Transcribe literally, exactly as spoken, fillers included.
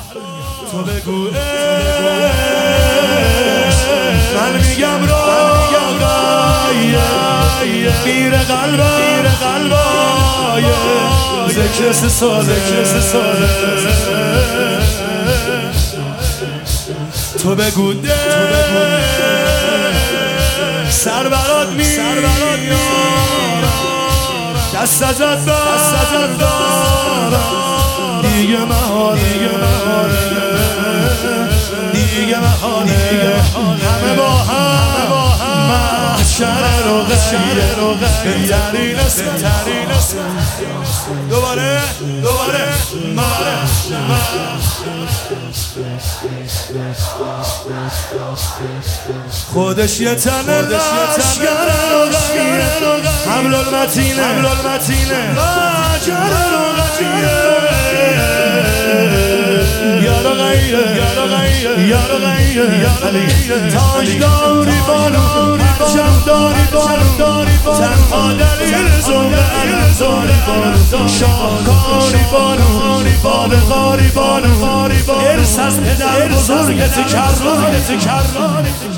تو بگو من میگم رای میره قلبم میره قلبای ذکر ساله ذکر ساله تو بگو سر برات میارم دست ازت دارم دیگه محاله دیگه محاله همه با هم محشر رو غیر ترین اسم دوباره دوباره خودش یه تنه لشگر حمل المتینه حمل المتینه ماجر رو غیره یارو غیره یارو غیره یارو غیره تاج داری بانو پرچم داری بانو تنها دلیل زوم علم داری بانو شاهکاری بانو بابقاری بانو ارث از پدر بزرگت کرانی